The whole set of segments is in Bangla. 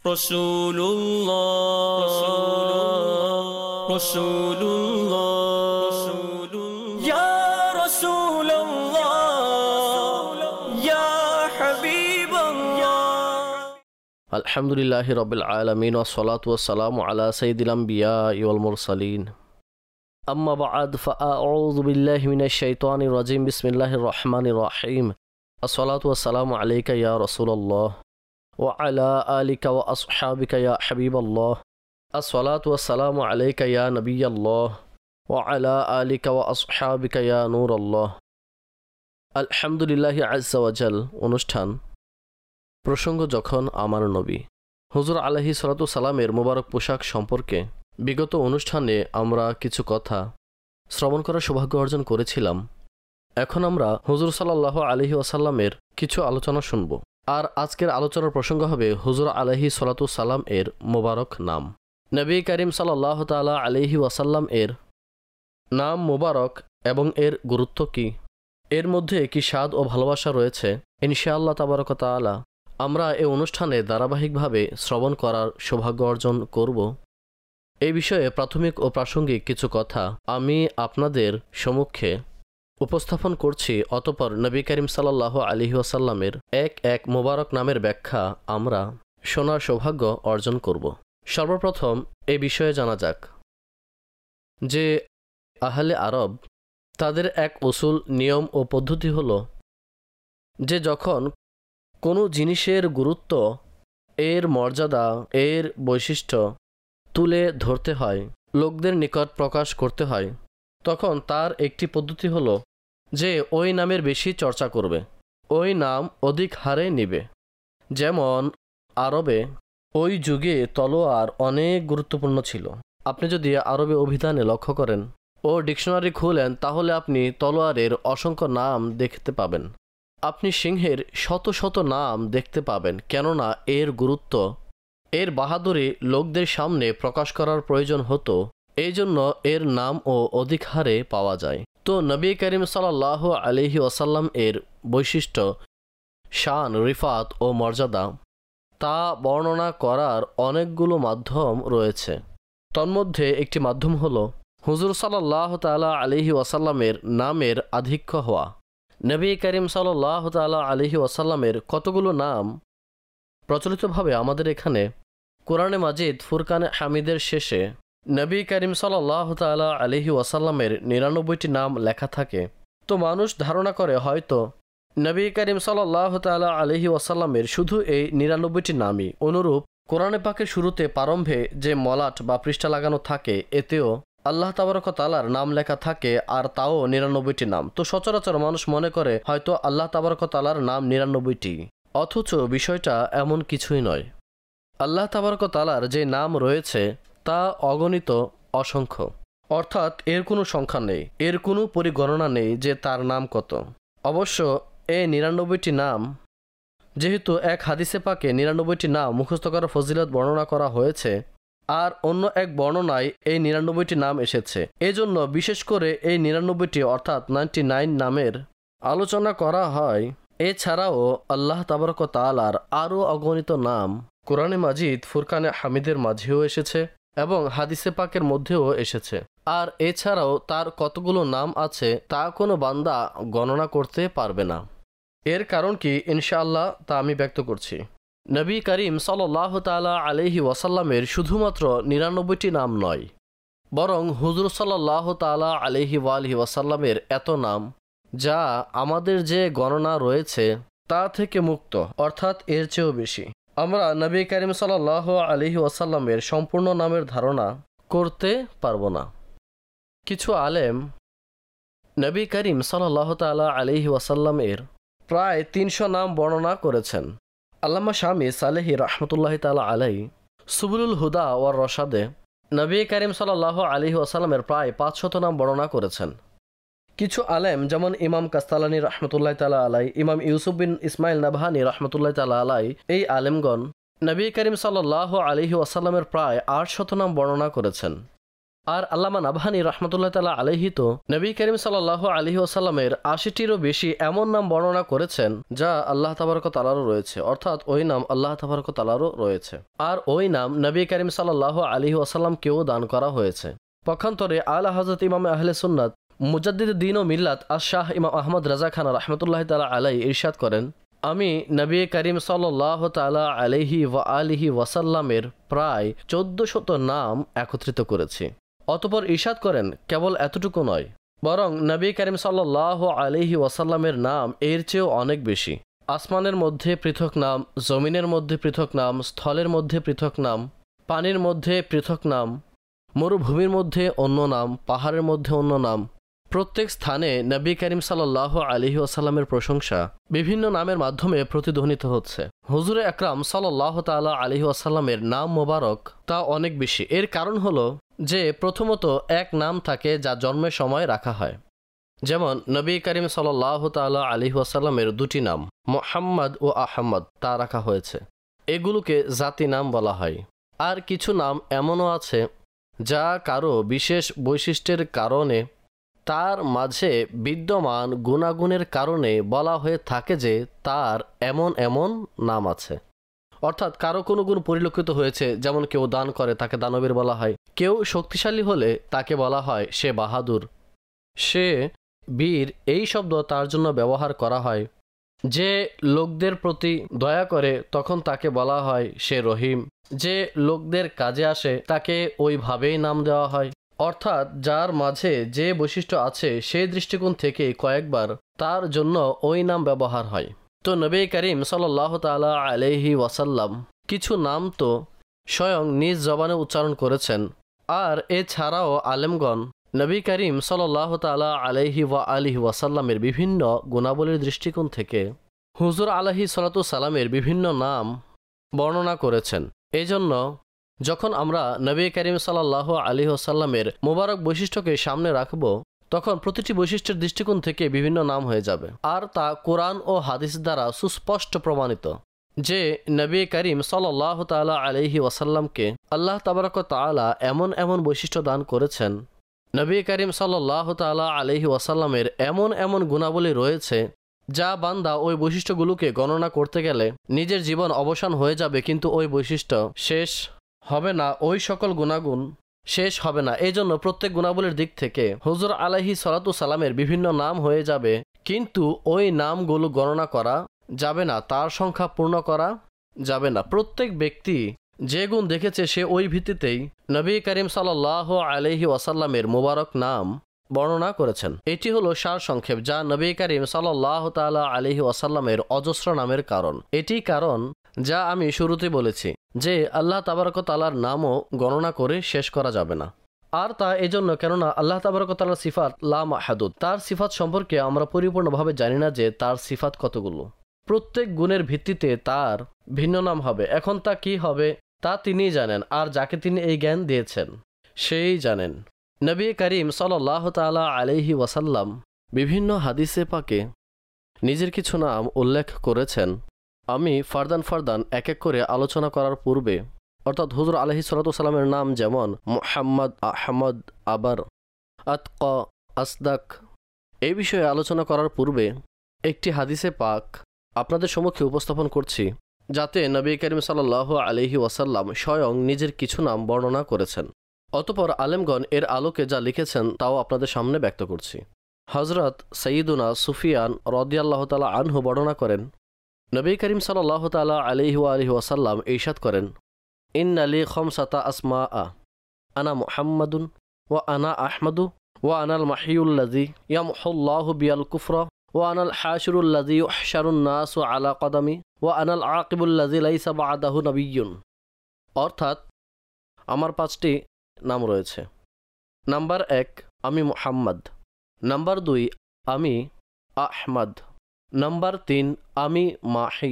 রসুল্লাহ রসুল্লাহ ইয়া রাসূলুল্লাহ ইয়া হাবিবাল্লাহ। আলহামদুলিল্লাহি রাব্বিল আলামিন ওয়াস সালাতু ওয়াস সালামু আলা সাইয়্যিদিল আমবিয়া ওয়াল মুরসালিন। আম্মা বা'দ ফাআউযু বিল্লাহি মিনাশ শাইতানির রাজিম। বিসমিল্লাহির রহমানির রহিম। আসসালাতু ওয়াস সালামু আলাইকা ইয়া রাসূলুল্লাহ ওয়া আলা আলিকা ওয়া আসহাবিকা ইয়া হাবিবাল্লাহ। আসসালাতু ওয়াস সালামু আলাইকা ইয়া নবিয়াল্লাহ ওয়া আলা আলিকা ওয়া আসহাবিকা ইয়া নূরাল্লাহ। আলহামদুলিল্লাহি আযজা ওয়া জাল অনুষ্ঠান প্রসঙ্গ যখন আমার নবী হুজুর আলাইহিস সালাতু সালামের মোবারক পোশাক সম্পর্কে বিগত অনুষ্ঠানে আমরা কিছু কথা শ্রবণ করার সৌভাগ্য অর্জন করেছিলাম। এখন আমরা হুজুর সাল্লাল্লাহু আলাইহি ওয়াসাল্লামের কিছু আলোচনা শুনব। আর আজকের আলোচনার প্রসঙ্গ হবে হুজুর আলাইহিস সালাতু সালাম এর মোবারক নাম। নবী করিম সাল্লাল্লাহু তাআলা আলাইহি ওয়াসাল্লাম এর নাম মোবারক এবং এর গুরুত্ব কি, এর মধ্যে কি স্বাদ ও ভালোবাসা রয়েছে, ইনশাআল্লাহ তাবারক ওয়া তাআলা আমরা এই অনুষ্ঠানে ধারাবাহিকভাবে শ্রবণ করার সৌভাগ্য অর্জন করব। এই বিষয়ে প্রাথমিক ও প্রাসঙ্গিক কিছু কথা আমি আপনাদের সম্মুখে উপস্থাপন করছি। অতঃপর নবী করিম সাল্লাল্লাহু আলাইহি ওয়াসাল্লামের এক এক মোবারক নামের ব্যাখ্যা আমরা শোনার সৌভাগ্য অর্জন করব। সর্বপ্রথম এই বিষয়ে জানা যাক যে আহলে আরব তাদের এক উসুল নিয়ম ও পদ্ধতি হলো যে যখন কোনো জিনিসের গুরুত্ব, এর মর্যাদা, এর বৈশিষ্ট্য তুলে ধরতে হয়, লোকদের নিকট প্রকাশ করতে হয়, তখন তার একটি পদ্ধতি হলো যে ওই নামের বেশি চর্চা করবে, ওই নাম অধিক হারে নিবে। যেমন আরবে ওই যুগে তলোয়ার অনেক গুরুত্বপূর্ণ ছিল। আপনি যদি আরবে অভিধানে লক্ষ্য করেন ও ডিকশনারি খুলেন তাহলে আপনি তলোয়ারের অসংখ্য নাম দেখতে পাবেন। আপনি সিংহের শত শত নাম দেখতে পাবেন, কেননা এর গুরুত্ব, এর বাহাদুরি লোকদের সামনে প্রকাশ করার প্রয়োজন হতো, এই জন্য এর নামও অধিক হারে পাওয়া যায়। তো নবী করিম সাল্লাল্লাহু আলাইহি ওয়াসাল্লাম এর বৈশিষ্ট্য, শান, রিফাত ও মর্যাদা তা বর্ণনা করার অনেকগুলো মাধ্যম রয়েছে। তন্মধ্যে একটি মাধ্যম হলো হুজুর সাল্লাল্লাহু তাআলা আলাইহি ওয়াসাল্লামের নামের আধিক্য হওয়া। নবী করিম সাল্লাল্লাহু তাআলা আলাইহি ওয়াসাল্লামের কতগুলো নাম প্রচলিতভাবে আমাদের এখানে কোরআনে মাজিদ ফুরকানে হামিদের শেষে নবী করিম সাল্লাল্লাহু তাআলা আলাইহি ওয়াসাল্লামের ৯৯টি নাম লেখা থাকে। তো মানুষ ধারণা করে হয়তো নবী করিম সাল্লাল্লাহু তাআলা আলাইহি ওয়াসাল্লামের শুধু এই ৯৯টি নামই। অনুরূপ কোরআনে পাকের শুরুতে প্রারম্ভে যে মলাট বা পৃষ্ঠা লাগানো থাকে এতেও আল্লাহ তাবারক ওয়া তাআলার নাম লেখা থাকে, আর তাও ৯৯টি নাম। তো সচরাচর মানুষ মনে করে হয়তো আল্লাহ তাবারক ওয়া তাআলার নাম ৯৯টি, অথচ বিষয়টা এমন কিছুই নয়। আল্লাহ তাবারক ওয়া তাআলার যে নাম রয়েছে তা অগণিত, অসংখ্য, অর্থাৎ এর কোনো সংখ্যা নেই, এর কোনো পরিগণনা নেই যে তার নাম কত। অবশ্য এই ৯৯টি নাম যেহেতু এক হাদিসে পাকে ৯৯টি নাম মুখস্থ করার ফজিলত বর্ণনা করা হয়েছে, আর অন্য এক বর্ণনায় এই ৯৯টি নাম এসেছে, এজন্য বিশেষ করে এই ৯৯টি অর্থাৎ 99 নামের আলোচনা করা হয়। এছাড়াও আল্লাহ তাবারক ওয়া তাআলার আরও অগণিত নাম কোরআনে মাজিদ ফুরকানে হামিদের মাঝেও এসেছে এবং হাদিসে পাকের মধ্যেও এসেছে। আর এছাড়াও তার কতগুলো নাম আছে তা কোনো বান্দা গণনা করতে পারবে না। এর কারণ কি ইনশাআল্লাহ তা আমি ব্যক্ত করছি। নবী করিম সাল্লাল্লাহু তাআলা আলাইহি ওয়াসাল্লামের শুধুমাত্র ৯৯টি নাম নয়, বরং হুজুর সাল্লাল্লাহু তাআলা আলাইহি ওয়াসাল্লামের এত নাম যা আমাদের যে গণনা রয়েছে তা থেকে মুক্ত, অর্থাৎ এর চেয়েও বেশি। আমরা নবী করিম সাল্লাল্লাহু আলাইহি ওয়াসাল্লামের সম্পূর্ণ নামের ধারণা করতে পারবো না। কিছু আলেম নবী করিম সাল্লাল্লাহু তাআলা আলাইহি ওয়াসাল্লামের প্রায় ৩০০ নাম বর্ণনা করেছেন। আল্লামা শামী সালেহি রাহমাতুল্লাহি তাআলা আলাইহি সুবুলুল হুদা ওয়ার রশাদে নবী করিম সাল্লাল্লাহু আলাইহি ওয়াসাল্লামের প্রায় ৫০০ নাম বর্ণনা করেছেন। কিছু আলেম যেমন ইমাম কাস্তালানী রাহমাতুল্লাহি তাআলা আলাইহি, ইমাম ইউসুফ বিন ইসমাইল নাবহানী রাহমাতুল্লাহি তাআলা আলাইহি, এই আলেমগণ নবী করিম সাল্লাল্লাহু আলাইহি ওয়াসাল্লামের প্রায় ৮০০ নাম বর্ণনা করেছেন। আর আল্লামা নাবহানী রহমতুল্লাহ তাআলা আলাইহি তো নবী করিম সাল্লাল্লাহু আলাইহি ওয়াসাল্লামের ৮০টিরও বেশি এমন নাম বর্ণনা করেছেন যা আল্লাহ তাবারক ওয়া তাআলারও রয়েছে, অর্থাৎ ওই নাম আল্লাহ তাবারক ওয়া তাআলারও রয়েছে, আর ওই নাম নবী করিম সাল্লাল্লাহু আলাইহি ওয়াসাল্লামকেও দান করা হয়েছে। পক্ষান্তরে আলা হযরত ইমাম আহলে সুন্নাত মুজাদ্দিদ দ্বীন ও মিল্লাত আশ-শাহ ইমাম আহমদ রাজা খান রহমতুল্লাহ তাআলা আলাইহি ইরশাদ করেন, আমি নবী করিম সাল্লাল্লাহু তাআলা আলাইহি ওয়া আলিহি ওয়াসাল্লামের প্রায় ১৪০০ নাম একত্রিত করেছি। অতঃপর ইরশাদ করেন, কেবল এতটুকু নয়, বরং নবী করিম সাল্লাল্লাহু আলাইহি ওয়াসাল্লামের নাম এর চেয়েও অনেক বেশি। আসমানের মধ্যে পৃথক নাম, জমিনের মধ্যে পৃথক নাম, স্থলের মধ্যে পৃথক নাম, পানির মধ্যে পৃথক নাম, মরুভূমির মধ্যে অন্য নাম, পাহাড়ের মধ্যে অন্য নাম। প্রত্যেক স্থানে নবী করিম সাল্লাল্লাহু আলাইহি ওয়াসাল্লামের প্রশংসা বিভিন্ন নামের মাধ্যমে প্রতিধ্বনিত হচ্ছে। হুজুরে আকরাম সাল্লাল্লাহু তাআলা আলাইহি ওয়াসাল্লামের নাম মোবারক তা অনেক বেশি। এর কারণ হলো যে প্রথমত এক নাম থাকে যা জন্মের সময় রাখা হয়, যেমন নবী করিম সাল্লাল্লাহু তাআলা আলাইহি ওয়াসাল্লামের দুটি নাম মুহাম্মদ ও আহমদ তা রাখা হয়েছে, এগুলোকে জাতি নাম বলা হয়। আর কিছু নাম এমনও আছে যা কারো বিশেষ বৈশিষ্ট্যের কারণে, তার মাঝে বিদ্যমান গুণাগুণের কারণে বলা হয়ে থাকে যে তার এমন এমন নাম আছে। অর্থাৎ কারো কোনো গুণ পরিলক্ষিত হয়েছে, যেমন কেউ দান করে তাকে দানবীর বলা হয়, কেউ শক্তিশালী হলে তাকে বলা হয় সে বাহাদুর, সে বীর, এই শব্দ তার জন্য ব্যবহার করা হয়। যে লোকদের প্রতি দয়া করে তখন তাকে বলা হয় সে রহিম, যে লোকদের কাজে আসে তাকে ওইভাবেই নাম দেওয়া হয়। অর্থাৎ যার মাঝে যে বৈশিষ্ট্য আছে সেই দৃষ্টিকোণ থেকে কয়েকবার তার জন্য ওই নাম ব্যবহার হয়। তো নবী করিম সাল্লাল্লাহু তাআলা আলাইহি ওয়াসাল্লাম কিছু নাম তো স্বয়ং নিজ জবানে উচ্চারণ করেছেন, আর এছাড়াও আলেমগণ নবী করিম সাল্লাল্লাহু তাআলা আলাইহি ওয়া আলিহি ওয়াসাল্লামের বিভিন্ন গুণাবলীর দৃষ্টিকোণ থেকে হুজুর আলাইহিস সালাতু সালামের বিভিন্ন নাম বর্ণনা করেছেন। এজন্য যখন আমরা নবী করিম সাল্লাল্লাহু আলাইহি ওয়াসাল্লামের মোবারক বৈশিষ্ট্যকে সামনে রাখব, তখন প্রতিটি বৈশিষ্ট্যের দৃষ্টিকোণ থেকে বিভিন্ন নাম হয়ে যাবে, আর তা কোরআন ও হাদিস দ্বারা সুস্পষ্ট প্রমাণিত যে নবী করিম সাল্লাল্লাহু তাআলা আলাইহি ওয়াসাল্লামকে আল্লাহ তাবারক ওয়া তাআলা এমন এমন বৈশিষ্ট্য দান করেছেন, নবী করিম সাল্লাল্লাহু তাআলা আলাইহি ওয়াসাল্লামের এমন এমন গুণাবলী রয়েছে যা বান্দা ওই বৈশিষ্ট্যগুলোকে গণনা করতে গেলে নিজের জীবন অবসান হয়ে যাবে, কিন্তু ওই বৈশিষ্ট্য শেষ হবে না, ওই সকল গুণাগুণ শেষ হবে না। এই জন্য প্রত্যেক গুণাবলীর দিক থেকে হুজুর আলাইহিস সালাতু সালামের বিভিন্ন নাম হয়ে যাবে, কিন্তু ওই নামগুলো গণনা করা যাবে না, তার সংখ্যা পূর্ণ করা যাবে না। প্রত্যেক ব্যক্তি যে গুণ দেখেছে সে ওই ভিত্তিতেই নবী করিম সাল্লাল্লাহু আলাইহি ওয়াসাল্লামের মোবারক নাম বর্ণনা করেছেন। এটি হলো সার সংক্ষেপ যা নবী করিম সাল্লাল্লাহু তাআলা আলাইহি ওয়াসাল্লামের অজস্র নামের কারণ। এটি কারণ যা আমি শুরুতে বলেছি যে আল্লাহ তাবারক ওয়া তাআলার নামও গণনা করে শেষ করা যাবে না। আর তা এজন্য কেননা আল্লাহ তাবারক ওয়া তাআলার সিফাত লা মাহদুদ, তার সিফাত সম্পর্কে আমরা পরিপূর্ণভাবে জানি না যে তার সিফাত কতগুলো। প্রত্যেক গুণের ভিত্তিতে তার ভিন্ন নাম হবে। এখন তা কি হবে তা তিনিই জানেন, আর যাকে তিনি এই জ্ঞান দিয়েছেন সেই জানেন। নবী করিম সাল্লাল্লাহু তাআলা আলাইহি ওয়াসাল্লাম বিভিন্ন হাদিসে পাকে নিজের কিছু নাম উল্লেখ করেছেন। আমি ফারদান এক এক করে আলোচনা করার পূর্বে, অর্থাৎ হুজুর আলাইহিস সালাতু সালামের নাম যেমন মুহাম্মদ, আহমদ, আবার, আতকা, আসদাক, এই বিষয়ে আলোচনা করার পূর্বে একটি হাদিসে পাক আপনাদের সম্মুখে উপস্থাপন করছি, যাতে নবী করিম সাল্লাল্লাহু আলাইহি ওয়াসাল্লাম স্বয়ং নিজের কিছু নাম বর্ণনা করেছেন। অতঃপর আলেমগণ এর আলোকে যা লিখেছেন তাও আপনাদের সামনে ব্যক্ত করছি। হযরত সাইয়্যিদুনা সুফিয়ান রাদিয়াল্লাহু তাআলা আনহু বর্ণনা করেন, নবী করিম সাল্লাল্লাহু তাআলা আলাইহি ওয়া আলিহি ওয়াসাল্লাম ইরশাদ করেন, ইন্না লি খামসাতা আসমাআ আনা মুহাম্মাদুন ওয়া আনা আহমদু ওয়া আনাল মাহিয়ুল্লাযী ইয়ামহুল্লাহু বিয়াল কুফরা ওয়া আনাল হাশিরুল্লাযী ইউহশারুন নাসু আলা কদামি ওয়া আনাল আকিবুল্লাযী লাইসা বা'দাহু নাবিয়্যুন। অর্থাৎ আমার 5টি নাম রয়েছে। নাম্বার 1 আমি মুহাম্মদ, নাম্বার 2 আমি আহমদ, নাম্বার 3 আমি মাহি।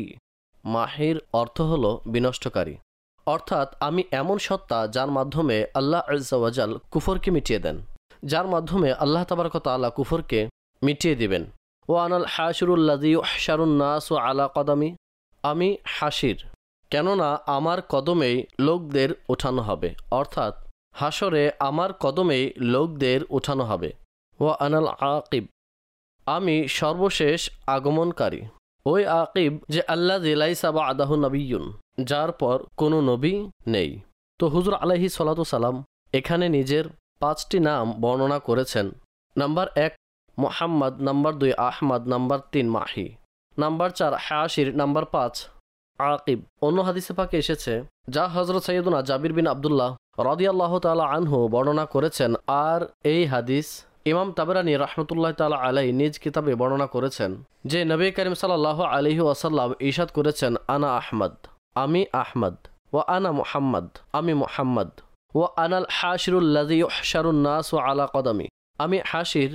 মাহির অর্থ হলো বিনষ্টকারী, অর্থাৎ আমি এমন সত্তা যার মাধ্যমে আল্লাহ আযজা ওয়া জাল কুফরকে মিটিয়ে দেন, যার মাধ্যমে আল্লাহ তাবারক ওয়া তাআলা কুফরকে মিটিয়ে দিবেন। ওয়া আনাল হাশিরুল্লাযী ইউহশারুন নাসু আলা কদামি, আমি হাসির, কেননা আমার কদমেই লোকদের ওঠানো হবে। অর্থাৎ হাসরে আমার কদমেই লোকদের উঠানো হবে। ওয়া আনাল আকিব, আমি সর্বশেষ আগমনকারী। ওই আকিব যে আল্লাযী লাইসা বা'দাহু নাবিয়্যুন, যার পর কোনো নবী নেই। তো হুজুর আলাইহিস সালাতু সালাম এখানে নিজের 5টি নাম বর্ণনা করেছেন। Number 1 Muhammad, number 2 Ahmad, number 3 Mahi, number 4 Hashir, number 5 Aqib. অন্য হাদিসে পাকে এসেছে, যা হযরত সাইয়্যিদুনা জাবির বিন আব্দুল্লাহ রাদিয়াল্লাহু তাআলা আনহু বর্ণনা করেছেন। আর এই হাদিস ইমাম তাবরানী রাহমাতুল্লাহ তাআলা আলাইহি নিজ কিতাবে বর্ণনা করেছেন যে নবী করিম সাল্লাল্লাহু আলাইহি ওয়াসাল্লাম ইরশাদ করেছেন, আনা আহমদ, আমি আহমদ, ওয়া আনা মুহাম্মদ, আমি মুহাম্মদ, ওয়া আনাল হাশিরুল লাযী ইউহশারুন নাসু আলা কদমি, আমি হাশির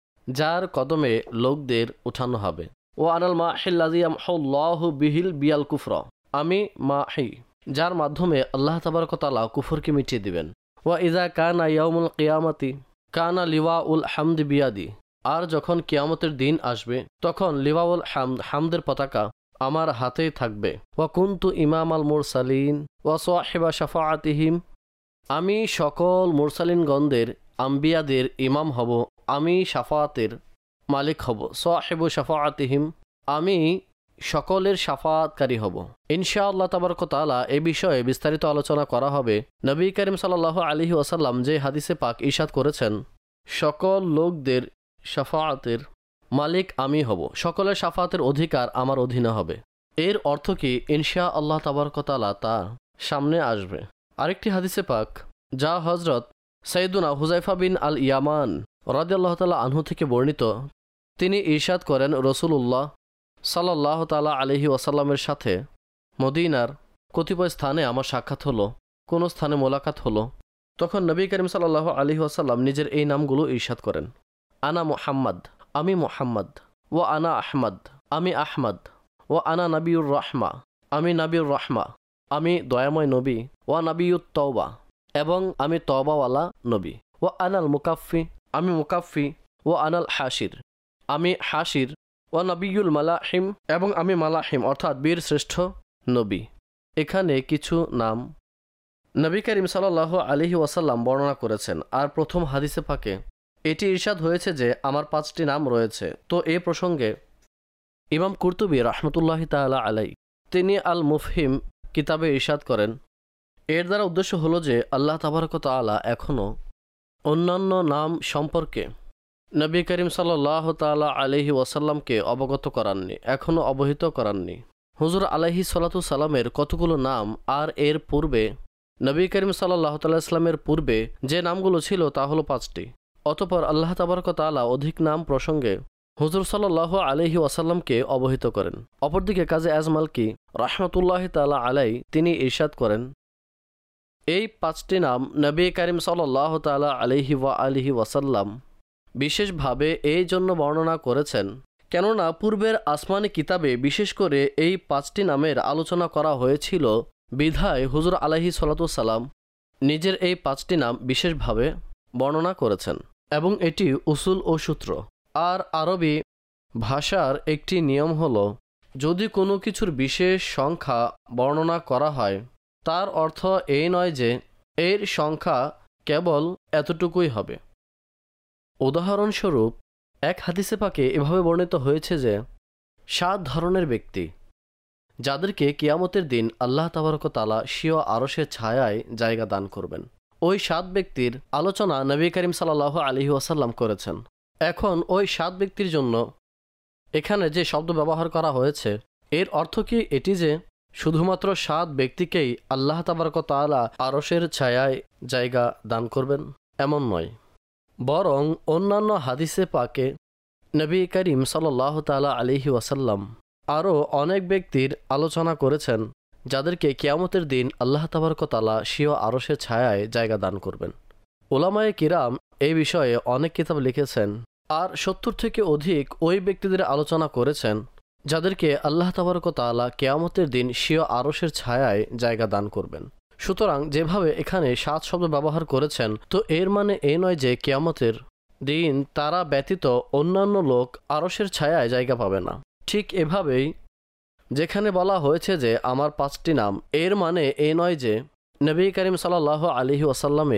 যার কদমে লোকদের উঠানো হবে। ও আনাল মাহিল লাযী ইয়ামহুল্লাহু বিহিল বিয়াল কুফর, আমি মাহি যার মাধ্যমে আল্লাহ তাবারক ওয়া তাআলা কুফরকে মিটিয়ে দিবেন। ওয়া ইযা কানা ইয়াউমুল কিয়ামাতি কানা লিওয়াউল হামদ বিয়াদি, আর যখন কিয়ামতের দিন আসবে তখন লিওয়াউল হামদ, হামদের পতাকা আমার হাতেই থাকবে। ওয়া কুনতু ইমামাল মুরসালিন ওয়া সাহিবা শাফাআতিহিম, আমি সকল মুরসালিনগণদের, আম্বিয়াদের ইমাম হব, আমি শাফাআতের মালিক হব। সাহিবু শাফাআতিহিম, আমি সকলের শাফাআতকারী হব। ইনশাআল্লাহ তাবারক ওয়া তাআলা এই বিষয়ে বিস্তারিত আলোচনা করা হবে। নবী করিম সাল্লাল্লাহু আলাইহি ওয়াসাল্লাম যে হাদিসে পাক ইরশাদ করেছেন, সকল লোকদের শাফাআতের মালিক আমি হব, সকলের শাফাআতের অধিকার আমার অধীনে হবে। এর অর্থ কি? ইনশাআল্লাহ তাবারক ওয়া তাআলা তা সামনে আসবে। আরেকটি হাদিসে পাক যা হযরত সাইয়্যিদুনা হুযায়ফা বিন আল ইয়ামান রাদিয়াল্লাহু তাআলা আনহু থেকে বর্ণিত, তিনি ইরশাদ করেন, রাসূলুল্লাহ সাল্লাল্লাহু তাআলা আলাইহি ওয়াসাল্লামের সাথে মদিনার কতিপয় স্থানে আমার সাক্ষাৎ হলো, কোনো স্থানে মোলাকাত হলো। তখন নবী করিম সাল্লাল্লাহু আলাইহি ওয়াসাল্লাম নিজের এই নামগুলো ইরশাদ করেন, আনা মুহাম্মদ, আমি মুহাম্মদ, ওয়া আনা আহমদ, আমি আহমদ, ওয়া আনা নবিয়ুর রাহমা, আমি নবিয়ুর রাহমা, আমি দয়াময় নবী, ওয়া নবিয়ুত তওবা, এবং আমি তওবাওয়ালা নবী, ওয়া আনাল মুকাফফি, আমি মুকাফফি, ওয়া আনাল হাশির, আমি হাশির, ওয়া নবিয়ুল মালাহিম, এবং আমি মালাহিম অর্থাৎ বীর শ্রেষ্ঠ নবী। এখানে কিছু নাম নবী করিম সাল্লাল্লাহু আলাইহি ওয়াসাল্লাম বর্ণনা করেছেন। আর প্রথম হাদিসে পাকে এটি ইরশাদ হয়েছে যে আমার 5টি নাম রয়েছে। তো এ প্রসঙ্গে ইমাম কুরতুবী রাহমাতুল্লাহি তাআলা আলাইহি তিনি আল মুফহিম কিতাবে ইরশাদ করেন, এর দ্বারা উদ্দেশ্য হলো যে আল্লাহ তাবারক ওয়া তাআলা এখনও অন্যান্য নাম সম্পর্কে নবী করিম সাল্লাল্লাহু তাআলা আলাইহি ওয়াসাল্লামকে অবগত করাননি, এখনও অবহিত করাননি। হুজুর আলাইহিস সালাতু সালামের কতগুলো নাম, আর এর পূর্বে নবী করিম সাল্লাল্লাহু তাআলা ইসলামের পূর্বে যে নামগুলো ছিল তা হলো 5টি। অতঃপর আল্লাহ তাবারক ওয়া তাআলা অধিক নাম প্রসঙ্গে হুজুর সাল্লাল্লাহু আলাইহি ওয়াসাল্লামকে অবহিত করেন। অপরদিকে কাজী আজমালকি রাহমাতুল্লাহি তাআলা আলাইহি তিনি ইরশাদ করেন, এই 5টি নাম নবী করিম সাল্লাল্লাহু তাআলা আলাইহি ওয়া আলিহি ওয়াসাল্লাম বিশেষভাবে এই জন্য বর্ণনা করেছেন কেননা পূর্বের আসমানি কিতাবে বিশেষ করে এই 5টি নামের আলোচনা করা হয়েছিল, বিধায় হুজুর আলাইহিস সালাতু সালাম নিজের এই 5টি নাম বিশেষভাবে বর্ণনা করেছেন। এবং এটি উসুল ও সূত্র। আর আরবি ভাষার একটি নিয়ম হলো, যদি কোনো কিছুর বিশেষ সংখ্যা বর্ণনা করা হয় তার অর্থ এই নয় যে এর সংখ্যা কেবল এতটুকুই হবে। উদাহরণস্বরূপ এক হাদিসে পাকে এভাবে বর্ণিত হয়েছে যে 7 ধরনের ব্যক্তি যাদেরকে কিয়ামতের দিন আল্লাহ তাবারক ওয়া তাআলা স্বীয় আরশের ছায়ায় জায়গা দান করবেন। ওই 7 ব্যক্তির আলোচনা নবী করিম সাল্লাল্লাহু আলাইহি ওয়াসাল্লাম করেছেন। এখন ওই 7 ব্যক্তির জন্য এখানে যে শব্দ ব্যবহার করা হয়েছে এর অর্থ কি এটি যে শুধুমাত্র 7 ব্যক্তিকেই আল্লাহ তাবারক ওয়া তাআলা আরশের ছায়ায় জায়গা দান করবেন? এমন নয়, বরং অন্যান্য হাদিসে পাকে নবী করিম সাল্লাল্লাহু তাআলা আলাইহি ওয়াসাল্লাম আরও অনেক ব্যক্তির আলোচনা করেছেন যাদেরকে কিয়ামতের দিন আল্লাহ তাবারক ওয়া তাআলা স্বীয় আরশের ছায়ায় জায়গা দান করবেন। উলামায়ে কিরাম এই বিষয়ে অনেক কিতাব লিখেছেন, আর 70 থেকে অধিক ওই ব্যক্তিদের আলোচনা করেছেন যাদেরকে আল্লাহ তাবারক ওয়া তাআলা কিয়ামতের দিন স্বীয় আরশের ছায়ায় জায়গা দান করবেন। সুতরাং যেভাবে এখানে 7 শব্দ ব্যবহার করেছেন, তো এর মানে এই নয় যে কিয়ামতের দিন তারা ব্যতীত অন্যান্য লোক আরশের ছায়ায় জায়গা পাবে না। ঠিক এভাবেই যেখানে বলা হয়েছে যে আমার 5টি নাম, এর মানে এই নয় যে নবী করিম সাল্লাল্লাহু আলাইহি ওয়াসাল্লামের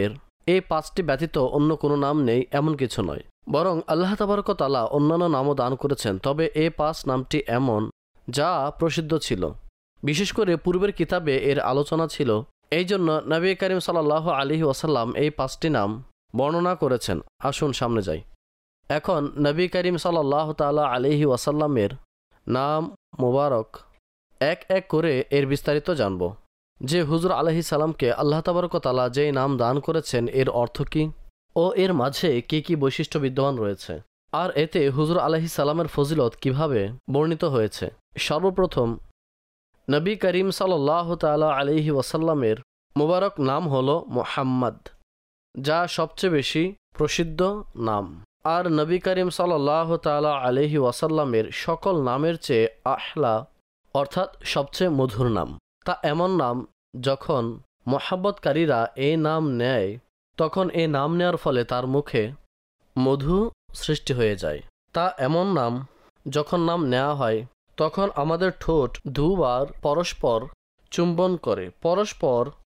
এই 5টি ব্যতীত অন্য কোনো নাম নেই এমন কিছু নয়, বরং আল্লাহ তাবারক ওয়া তাআলা অন্যান্য নামও দান করেছেন। তবে এই 5 নামটি এমন যা প্রসিদ্ধ ছিল, বিশেষ করে পূর্বের কিতাবে এর আলোচনা ছিল। এই জন্য নবী করিম সাল্লাল্লাহু আলাইহি ওয়াসাল্লাম এই 5টি নাম বর্ণনা করেছেন। আসুন সামনে যাই। এখন নবী করিম সাল্লাল্লাহু তাআলা আলাইহি ওয়াসাল্লামের নাম মুবারক এক এক করে এর বিস্তারিত জানব। যে হুজুর আলাইহিস সালামকে আল্লাহ তাবারক ওয়া তাআলা যেই নাম দান করেছেন এর অর্থ কী ও এর মাঝে কী কী বৈশিষ্ট্য বিদ্যমান রয়েছে, আর এতে হুজুর আলাইহিস সালামের ফজিলত কিভাবে বর্ণিত হয়েছে। সর্বপ্রথম নবী করিম সাল্লাল্লাহু তাআলা আলাইহি ওয়াসাল্লামের মুবারক নাম হলো মুহাম্মদ, যা সবচেয়ে বেশি প্রসিদ্ধ নাম। আর নবী করিম সাল্লাল্লাহু তাআলা আলাইহি ওয়াসাল্লামের সকল নামের চেয়ে আহলা অর্থাৎ সবচেয়ে মধুর নাম। তা এমন নাম যখন মহাব্বতকারীরা এই নাম নেয় তখন এই নাম নেওয়ার ফলে তার মুখে মধু সৃষ্টি হয়ে যায়। তা এমন নাম যখন নাম নেওয়া হয় তখন আমাদের ঠোঁট দুবার পরস্পর চুম্বন করে, পরস্পর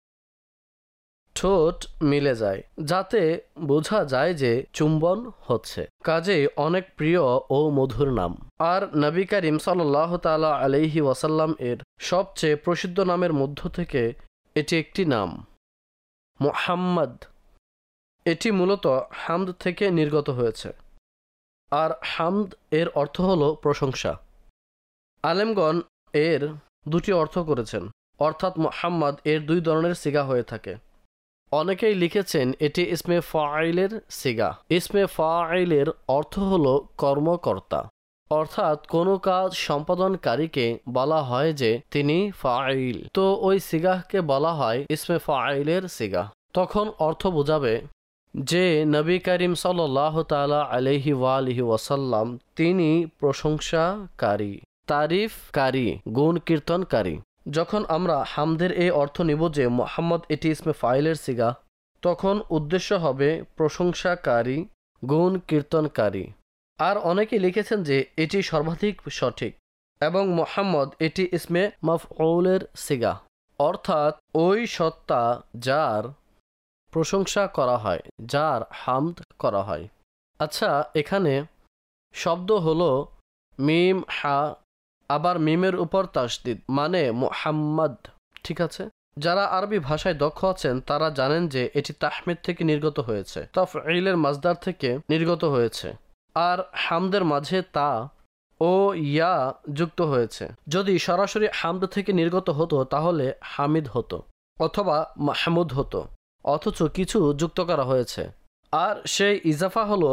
ঠোঁট মিলে যায়, যাতে বোঝা যায় যে চুম্বন হচ্ছে। কাজেই অনেক প্রিয় ও মধুর নাম। আর নবী করিম সাল্লাল্লাহু তাআলা আলাইহি ওয়াসাল্লাম এর সবচেয়ে প্রসিদ্ধ নামের মধ্য থেকে এটি একটি নাম, মুহাম্মদ। এটি মূলত হামদ থেকে নির্গত হয়েছে, আর হামদ এর অর্থ হলো প্রশংসা। আলেমগণ এর দুটি অর্থ করেছেন, অর্থাৎ মুহাম্মদ এর 2 ধরনের সিগা হয়ে থাকে। অনেকেই লিখেছেন এটি ইসমে ফাইলের সিগা। ইসমে ফাইলের অর্থ হলো কর্মকর্তা, অর্থাৎ কোনো কাজ সম্পাদনকারীকে বলা হয় যে তিনি ফাইল, তো ওই সিগাহকে বলা হয় ইসমে ফাইলের সিগা। তখন অর্থ বোঝাবে যে নবী করিম সাল্লাল্লাহু তাআলা আলাইহি ওয়ালিহি ওয়াসাল্লাম তিনি প্রশংসাকারী, তারিফকারী, গুণ কীর্তনকারী। যখন আমরা হামদের এই অর্থ নিব যে মুহাম্মদ এটি ইসমে ফাইলের সিগা, তখন উদ্দেশ্য হবে প্রশংসাকারী, গুণ কীর্তনকারী। আর অনেকে লিখেছেন যে এটি সর্বাধিক সঠিক, এবং মুহাম্মদ এটি ইসমে মাফউলের সিগা, অর্থাৎ ওই সত্তা যার প্রশংসা করা হয়, যার হামদ করা হয়। আচ্ছা, এখানে শব্দ হলো মিম হা, আবার মিমের উপর তাসদিদ, মানে মুহাম্মদ। ঠিক আছে, যারা আরবি ভাষায় দক্ষ আছেন তারা জানেন যে এটি তাহমিদ থেকে নির্গত হয়েছে, তাফঈলের মাজদার থেকে নির্গত হয়েছে। আর হামদের মাঝে তা ও ইয়া যুক্ত হয়েছে। যদি সরাসরি হামদ থেকে নির্গত হতো তাহলে হামিদ হতো অথবা মাহমুদ হতো, অথচ কিছু যুক্ত করা হয়েছে। আর সেই ইজাফা হলো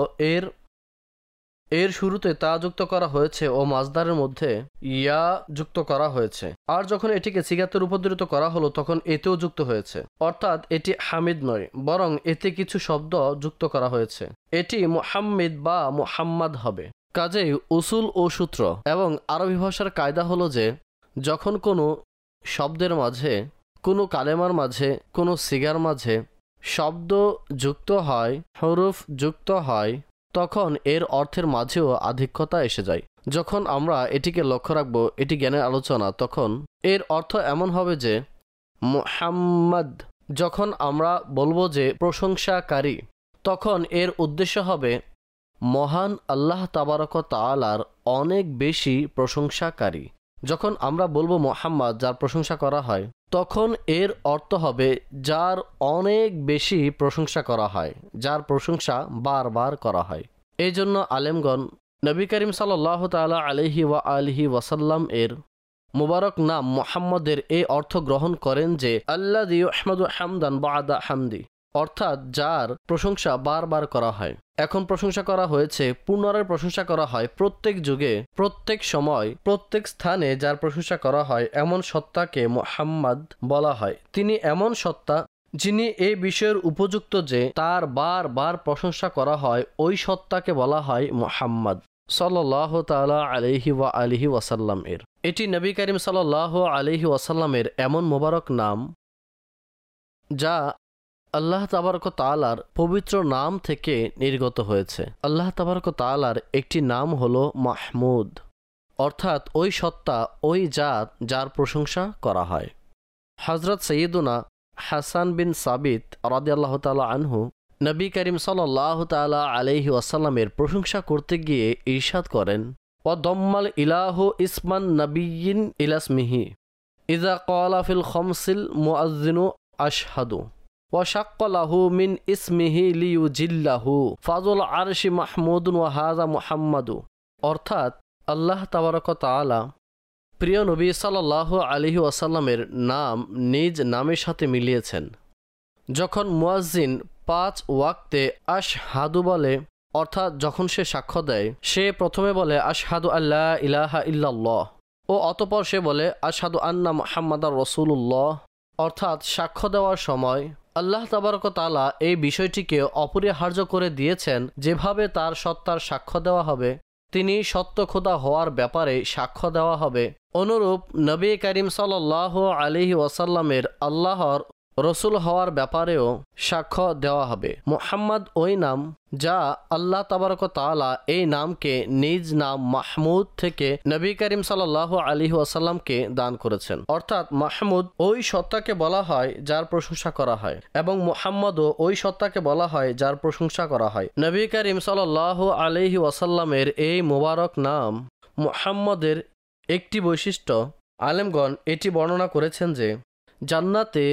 এর শুরুতে তা যুক্ত করা হয়েছে ও মাজদারের মধ্যে ইয়া যুক্ত করা হয়েছে। আর যখন এটিকে সিগাতে রূপান্তরিত করা হলো তখন এতেও যুক্ত হয়েছে, অর্থাৎ এটি হামিদ নয়, বরং এতে কিছু শব্দ যুক্ত করা হয়েছে। এটি মুহাম্মিদ বা মুহাম্মাদ হবে। কাজেই উসুল ও সূত্র এবং আরবি ভাষার কায়দা হলো যে যখন কোনো শব্দের মাঝে, কোনো কালেমার মাঝে, কোনো সিগার মাঝে শব্দ যুক্ত হয়, হরফ যুক্ত হয়, তখন এর অর্থের মাঝেও আধিক্যতা এসে যায়। যখন আমরা এটিকে লক্ষ্য রাখবো, এটি জ্ঞানের আলোচনা, তখন এর অর্থ এমন হবে যে মুহাম্মদ, যখন আমরা বলবো যে প্রশংসাকারী, তখন এর উদ্দেশ্য হবে মহান আল্লাহ তাবারক ওয়া তাআলার অনেক বেশি প্রশংসাকারী। যখন আমরা বলবো মুহাম্মদ, যার প্রশংসা করা হয়, তখন এর অর্থ হবে যার অনেক বেশি প্রশংসা করা হয়, যার প্রশংসা বারবার করা হয়। এই জন্য আলেমগণ নবী করিম সাল্লাল্লাহু তাআলা আলাইহি ওয়া আলিহি ওয়াসাল্লাম এর মুবারক নাম মুহাম্মদের এই অর্থ গ্রহণ করেন যে আল্লাযী ইউহমাদু হামদান বা'দা হামদি, অর্থাৎ যার প্রশংসা বারবার করা হয়। এখন প্রশংসা করা হয়েছে, পুনরায় প্রশংসা করা হয়, প্রত্যেক যুগে, প্রত্যেক সময়, প্রত্যেক স্থানে যার প্রশংসা করা হয় এমন সত্তাকে মুহাম্মদ বলা হয়। তিনি এমন সত্তা যিনি এই বিষয়ের উপযুক্ত যে তার বারবার প্রশংসা করা হয়, ওই সত্তাকে বলা হয় মুহাম্মদ সাল্লাল্লাহু তাআলা আলাইহি ওয়া আলিহি ওয়াসাল্লাম এর। এটি নবী করিম সাল্লাল্লাহু আলাইহি ওয়াসাল্লামের এমন মোবারক নাম যা আল্লাহ তাবারক তাআলার পবিত্র নাম থেকে নির্গত হয়েছে। আল্লাহ তাবারক তাআলার একটি নাম হলো মাহমুদ, অর্থাৎ ওই সত্তা, ওই জাত যার প্রশংসা করা হয়। হযরত সৈয়দুনা হাসান বিন সাবিত রাদিয়াল্লাহু তাআলা আনহু নবী করিম সাল্লাল্লাহু তাআলা আলাইহি ওয়াসাল্লামের প্রশংসা করতে গিয়ে ইরশাদ করেন, ওয়া দম্মাল ইলাহু ইসমান নবিয়্যিন ইলা ইসমিহি ইযা ক্বালা ফিল খামসিল মুআজ্জিনু আশহাদু ওয়া শাক্কা লাহু মিন ইসমিহি লিইউজিল্লাহু ফাযুল আরশি মাহমুদুন ওয়া হাযা মুহাম্মাদু। অর্থাৎ আল্লাহ তাবারক ওয়া তাআলা প্রিয় নবী সাল্লাল্লাহু আলাইহি ওয়াসাল্লামের নাম নিজ নামের সাথে মিলিয়েছেন। যখন মুয়াজ্জিন 5 ওয়াক্তে আশহাদু বলে, অর্থাৎ যখন সে সাক্ষ্য দেয়, সে প্রথমে বলে আশহাদু আল্লা ইলাহা ইল্লাল্লাহ ও অতঃপর সে বলে আশহাদু আন্না মুহাম্মাদার রাসূলুল্লাহ। অর্থাৎ সাক্ষ্য দেওয়ার সময় আল্লাহ তাবারক ওয়া তাআলা এই বিষয়টিকে অপরিহার্য করে দিয়েছেন, যেভাবে তার সত্তার সাক্ষ্য দেওয়া হবে, তিনি সত্য খোদা হওয়ার ব্যাপারে সাক্ষ্য দেওয়া হবে, অনুরূপ নবী করিম সাল্লাল্লাহু আলাইহি ওয়াসাল্লামের আল্লাহর রসুল হওয়ার ব্যাপারেও সাক্ষ্য দেওয়া হবে। মুহাম্মদ ওই নাম যা আল্লাহ তাবারক ওয়া তাআলা এই নামকে নিজ নাম মাহমুদ থেকে নবী করিম সাল্লাল্লাহু আলাইহি ওয়াসাল্লামকে দান করেছেন। অর্থাৎ মাহমুদ ওই সত্তাকে বলা হয় যার প্রশংসা করা হয়, এবং মুহাম্মদও ওই সত্তাকে বলা হয় যার প্রশংসা করা হয়। নবী করিম সাল্লাল্লাহু আলাইহি ওয়াসাল্লামের এই মোবারক নাম মুহাম্মদের একটি বৈশিষ্ট্য, আলেমগণ এটি বর্ণনা করেছেন যে জান্নাতে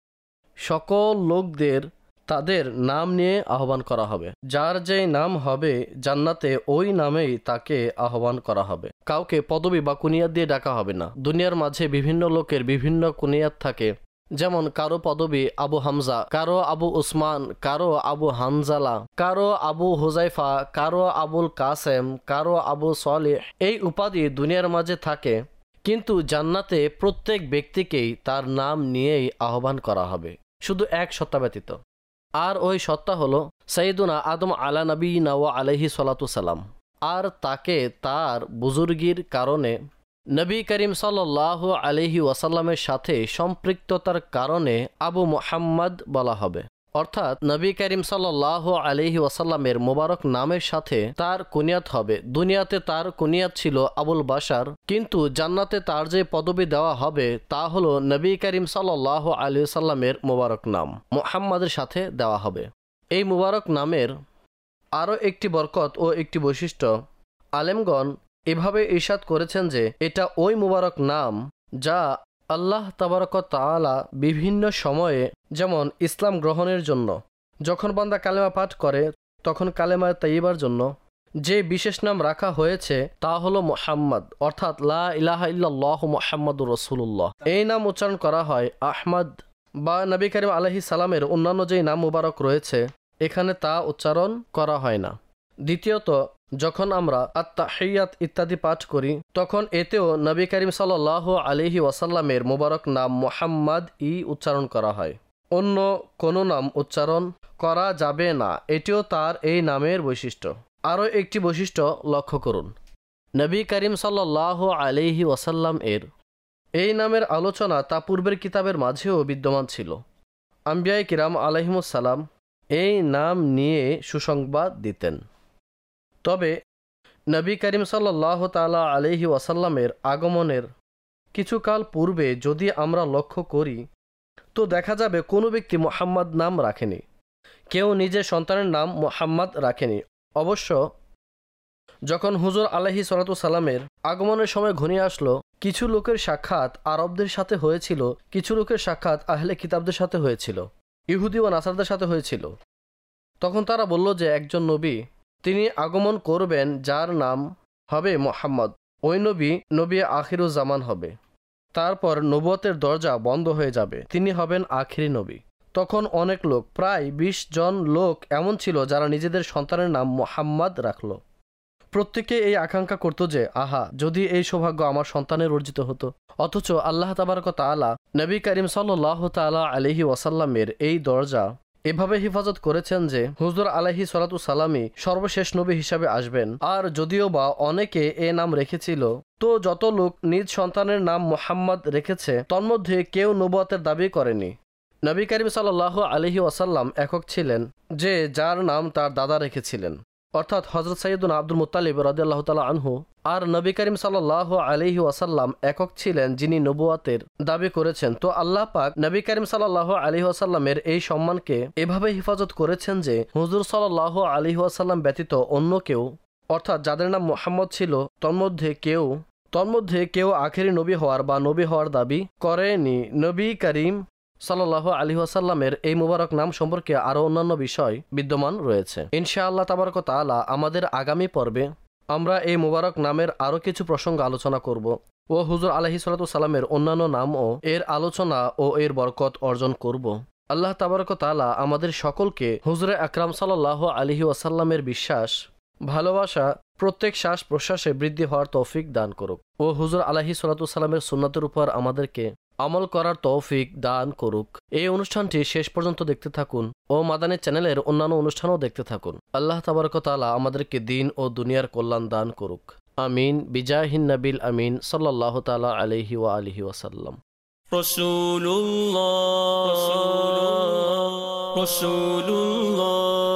সকল লোকদের তাদের নাম নিয়ে আহ্বান করা হবে। যার যে নাম হবে জান্নাতে ওই নামেই তাকে আহ্বান করা হবে। কাউকে পদবি বা কুনিয়াত দিয়ে ডাকা হবে না। দুনিয়ার মাঝে বিভিন্ন লোকের বিভিন্ন কুনিয়াত থাকে, যেমন কারো পদবি আবু হামজা, কারো আবু উসমান, কারো আবু হানজালা, কারো আবু হুজাইফা, কারো আবুল কাসেম, কারো আবু সালেহ। এই উপাধি দুনিয়ার মাঝে থাকে, কিন্তু জান্নাতে প্রত্যেক ব্যক্তিকেই তার নাম নিয়েই আহ্বান করা হবে, শুধু এক সত্তা ব্যতীত। আর ওই সত্তা হলো সাইয়্যিদুনা আদম আলা নবিয়িনা ওয়া আলাইহি সালাতু সালাম। আর তাকে তার বুজুর্গির কারণে নবী করিম সাল্লাল্লাহু আলাইহি ওয়াসাল্লামের সাথে সম্পৃক্ততার কারণে আবু মুহাম্মদ বলা হবে। অর্থাৎ নবী করিম সাল্লাল্লাহু আলাইহি ওয়াসাল্লামের মোবারক নামের সাথে তার কুনিয়াত হবে। দুনিয়াতে তার কুনিয়াত ছিল আবুল বাশার, কিন্তু জান্নাতে তার যে পদবি দেওয়া হবে তা হলো নবী করিম সাল্লাল্লাহু আলাইহি ওয়াসাল্লামের মোবারক নাম মুহাম্মাদের সাথে দেওয়া হবে। এই মোবারক নামের আরও একটি বরকত ও একটি বৈশিষ্ট্য, আলেমগণ এভাবে ইরশাদ করেছেন যে এটা ওই মোবারক নাম যা আল্লাহ তাবারক ওয়া তাআলা বিভিন্ন সময়ে, যেমন ইসলাম গ্রহণের জন্য, যখন বান্দা কালেমা পাঠ করে তখন কালেমা তাইয়্যিবার জন্য যে বিশেষ নাম রাখা হয়েছে তা হলো মুহাম্মদ, অর্থাৎ লা ইলাহা ইল্লাল্লাহু মুহাম্মাদুর রাসূলুল্লাহ। এই নাম উচ্চারণ করা হয় আহমদ বা নবী করিম আলাইহিস সালামের অন্যান্য যেই নাম মুবারক রয়েছে এখানে তা উচ্চারণ করা হয় না। দ্বিতীয়ত, যখন আমরা আত-তাহিয়াত ইত্যাদি পাঠ করি তখন এতেও নবী করিম সাল্লাল্লাহু আলাইহি ওয়াসাল্লামের মোবারক নাম মুহাম্মদ উচ্চারণ করা হয়, অন্য কোনো নাম উচ্চারণ করা যাবে না। এটিও তার এই নামের বৈশিষ্ট্য। আরও একটি বৈশিষ্ট্য লক্ষ্য করুন, নবী করিম সাল্লাল্লাহু আলাইহি ওয়াসাল্লাম এর এই নামের আলোচনা তা পূর্বের কিতাবের মাঝেও বিদ্যমান ছিল। আম্বিয়ায়ে কিরাম আলাইহিমুস সালাম এই নাম নিয়ে সুসংবাদ দিতেন। তবে নবী করিম সাল্লাল্লাহু তাআলা আলাইহি ওয়াসাল্লামের আগমনের কিছুকাল পূর্বে যদি আমরা লক্ষ্য করি তো দেখা যাবে কোনো ব্যক্তি মুহাম্মদ নাম রাখেনি, কেউ নিজের সন্তানের নাম মুহাম্মদ রাখেনি। অবশ্য যখন হুজুর আলাইহিস সালাতু সালামের আগমনের সময় ঘনিয়ে আসলো, কিছু লোকের সাক্ষাৎ আরবদের সাথে হয়েছিল, কিছু লোকের সাক্ষাৎ আহলে কিতাবদের সাথে হয়েছিল, ইহুদি ও নাসারদের সাথে হয়েছিল। তখন তারা বলল যে একজন নবী তিনি আগমন করবেন যার নাম হবে মুহাম্মদ। ওই নবী আখিরুজ জামান হবে, তারপর নবুয়তের দরজা বন্ধ হয়ে যাবে, তিনি হবেন আখিরি নবী। তখন অনেক লোক, প্রায় 20 জন লোক এমন ছিল যারা নিজেদের সন্তানের নাম মুহাম্মদ রাখল। প্রত্যেকে এই আকাঙ্ক্ষা করত যে আহা, যদি এই সৌভাগ্য আমার সন্তানের অর্জিত হতো। অথচ আল্লাহ তাবারক ওয়া তাআলা নবী করিম সাল্লাল্লাহু তাআলা আলাইহি ওয়াসাল্লামের এই দরজা এভাবে হিফাজত করেছেন যে হুজুর আলাইহিস সালাতু সালামই সর্বশেষ নবী হিসাবে আসবেন। আর যদিও বা অনেকে এ নাম রেখেছিল, তো যত লোক নিজ সন্তানের নাম মুহাম্মদ রেখেছে তন্মধ্যে কেউ নবুয়তের দাবি করেনি। নবী করিম সাল্লাল্লাহু আলাইহি ওয়াসাল্লাম একক ছিলেন যে যার নাম তার দাদা রেখেছিলেন, অর্থাৎ হযরত সাইয়্যিদুনা আব্দুল মুত্তালিব রাদিয়াল্লাহু তাআলা আনহু আর নবী করিম সাল্লাল্লাহু আলাইহি ওয়াসাল্লাম একক ছিলেন যিনি নবুয়াতের দাবি করেছেন। তো আল্লাহ পাক নবী করিম সাল্লাল্লাহু আলাইহি ওয়াসাল্লামের এই সম্মানকে এভাবে হেফাজত করেছেন যে হুজুর সাল্লাল্লাহু আলাইহি ওয়াসাল্লাম ব্যতীত অন্য কেউ, অর্থাৎ যাদের নাম মুহাম্মদ ছিল, তন্মধ্যে কেউ আখেরি নবী হওয়ার বা নবী হওয়ার দাবি করেনি। নবী করিম সাল্লাল্লাহু আলাইহি ওয়াসাল্লামের এই মুবারক নাম সম্পর্কে আরও অন্যান্য বিষয় বিদ্যমান রয়েছে। ইনশাআল্লাহ তাবারক ওয়া তাআলা আমাদের আগামী পর্বে আমরা এই মুবারক নামের আরও কিছু প্রসঙ্গ আলোচনা করব ও হুজুর আলাইহিস সালাতু সালামের অন্যান্য নাম ও এর আলোচনা ও এর বরকত অর্জন করব। আল্লাহ তাবারক ওয়া তাআলা আমাদের সকলকে হুজুরে আকরাম সাল্লাল্লাহু আলাইহি ওয়াসাল্লামের বিশ্বাস, ভালোবাসা প্রত্যেক শ্বাস প্রশ্বাসে বৃদ্ধি হওয়ার তৌফিক দান করুক ও হুজুর আলাইহিস সালাতু সালামের সুন্নাতের উপর আমাদেরকে আমল করার তৌফিক দান করুক। এই অনুষ্ঠানটি শেষ পর্যন্ত দেখতে থাকুন ও মাদানী চ্যানেলের অন্যান্য অনুষ্ঠানও দেখতে থাকুন। আল্লাহ তাবারক ওয়া তাআলা আমাদেরকে দিন ও দুনিয়ার কল্যাণ দান করুক। আমিন বিজাহিন নবিল আমিন সাল্লাল্লাহু তাআলা আলাইহি ওয়া আলিহি ওয়াসাল্লাম। রাসূলুল্লাহ